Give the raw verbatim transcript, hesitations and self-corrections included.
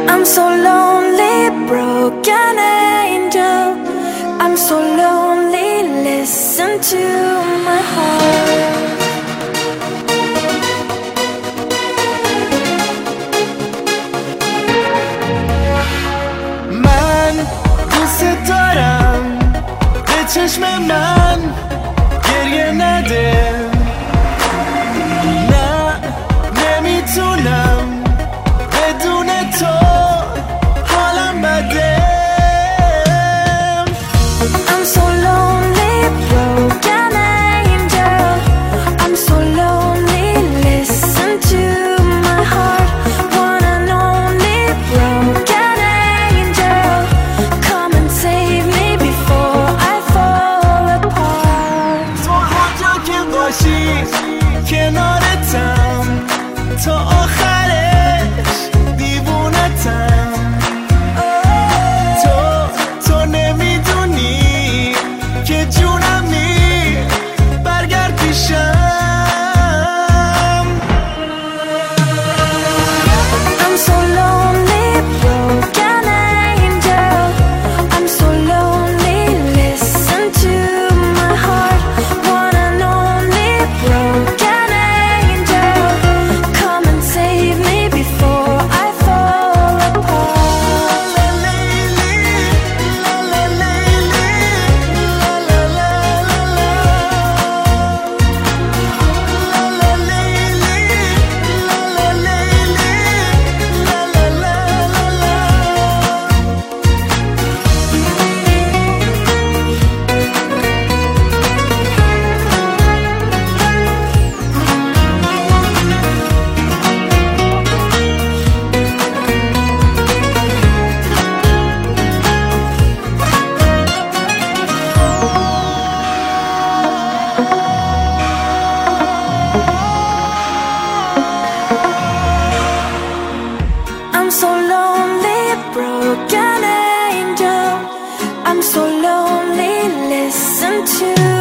I'm so lonely, broken angel. I'm so lonely, listen to my heart. من دوست دارم به چشم من گریه نده، نه نمیتونم بدون تو حالم بده. I'm so lonely, broken angel. I'm so lonely, listen to my heart. One and only broken angel. Come and save me before I fall apart. تو هر جا که باشی کنارتم، تا آخرش دیوونتم. تو تو نمیدونی که جونمی، برگرد پیشم. I'm so lonely, broken angel. I'm so lonely, listen to my heart. One and only broken angel. Come and save me before I fall apart. La la la la la la la la la. La la la la la la I'm so lonely, broken angel. I'm so lonely, listen to